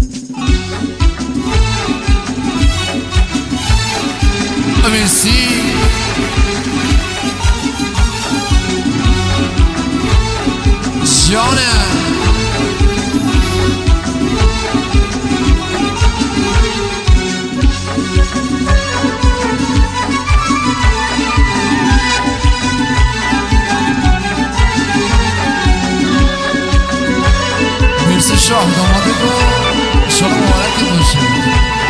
مرسی جانم. مرسی شاه داماده کو شاه مبارک باشه.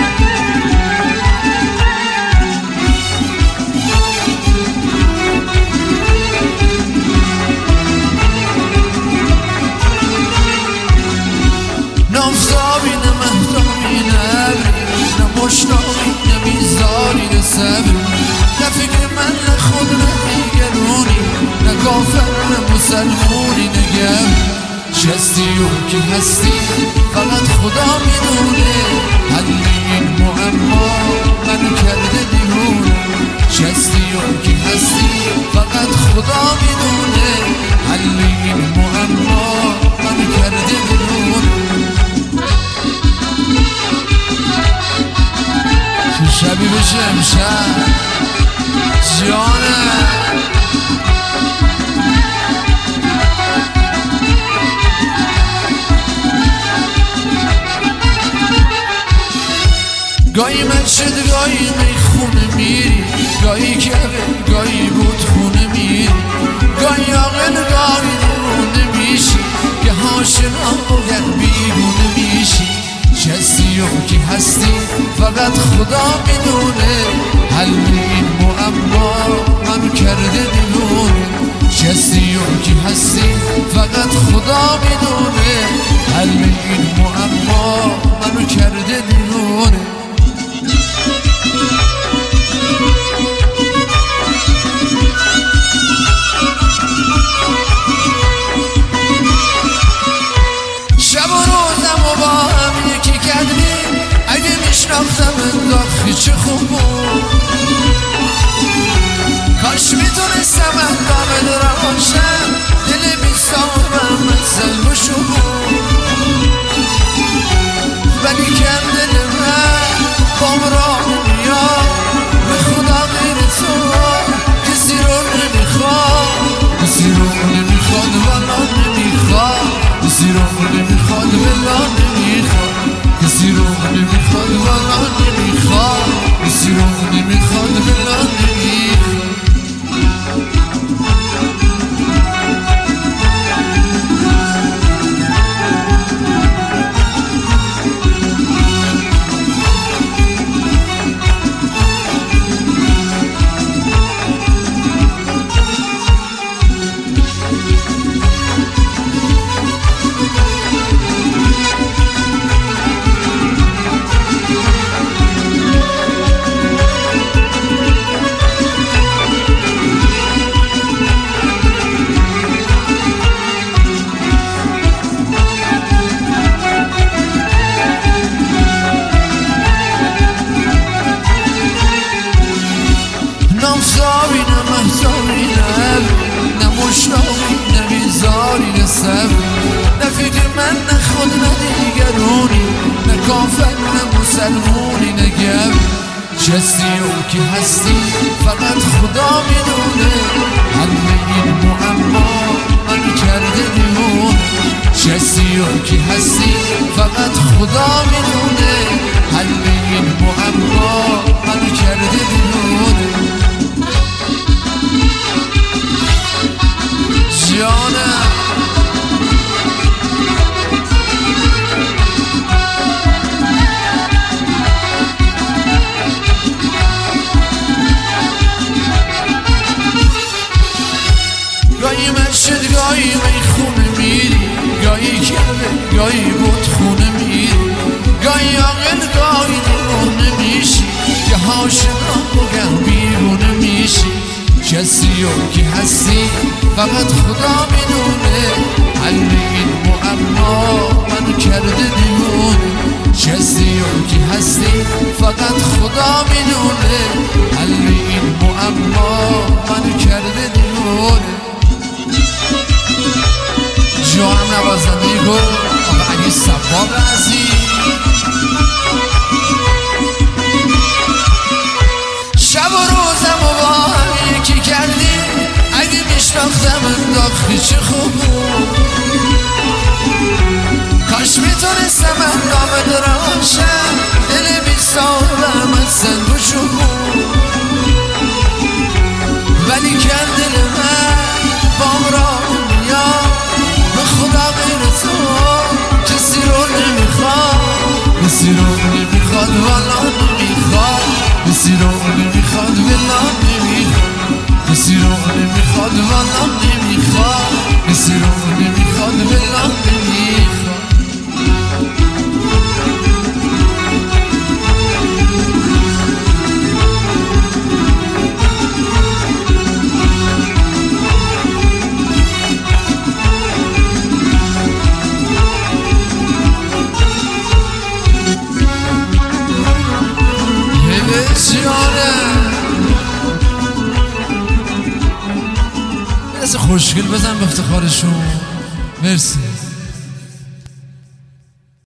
نامزابی نه مهتابی نه ابری نه مشتاقی نه بیزاری نه صبری نه فکر من نه خود نه دیگرونی نه کافر نه مسلمونی نه گبری چی هستی و کی هستی فقط خدا میدونه حل این معما منو کرده دیوونه. چی هستی و کی هستی فقط خدا میدونه حل این معما منو کرده دیوونه. شبی بشه امشب جانم. گاهی مسجد گاهی میخونه میری گاهی کبه گاهی بودخونه میری گاهی عاقل گاهی دیوونه میشی که آشنا و بیگونه میشی. چی هستی و کی هستی فقط خدا میدونه حل این معما منو کرده دیوونه. چی هستی و کی هستی فقط خدا میدونه حل این معما منو کرده دیوونه. شب و روزم و با هم یکی کردیم اگه میشناختم انداختی چه خوب بود. کاش میتونستم اندامه دارم باشم دل بیستامم مثل بشو بود. ولی کم دل من بام را نمیاد به خدا غیر تو کسی رو نمیخواد کسی رو نمیخواد والا نمیخواد کسی رو نمیخواد والا نمیخواد کسی رو نمیخواد والا نمیخواد کسی رو نمیخواد والا نمیخواد. نامزابی نه مهتابی نه ابری نه مشتاقی نه بیزاری نه صبری نه فکر من نه خود نه دیگرونی نه کافر نه مسلمونی نه گبری. چی هستی و کی هستی فقط خدا میدونه حل این معما منو کرده دیوونه. چی هستی و کی هستی فقط خدا میدونه حل این معما منو کرده دیوونه. جانم. گاهی مسجد گاهی میخونه میری گاهی کبه گاهی بودخونه میری گاهی عاقل گاهی دیوونه میشی که آشنا و بیگونه میشی. چی هستی و کی هستی فقط خدا میدونه حل این معما منو کرده دیوونه. چی هستی و کی هستی فقط خدا میدونه حل این معما منو کرده دیوونه. زمن نامه دراشم دل بی صاحبم از سنگ و شکوه ولی کن دل من بام را میاد به خدا غیر تو کسی رو نمیخواد کسی رو نمیخواد والا نمیخواد کسی رو نمیخواد والا نمیخواد کسی رو نمیخواد والا نمیخواد کسی رو نمیخواد والا نمیخواد خوشگل بزن به افتخارشون. مرسی.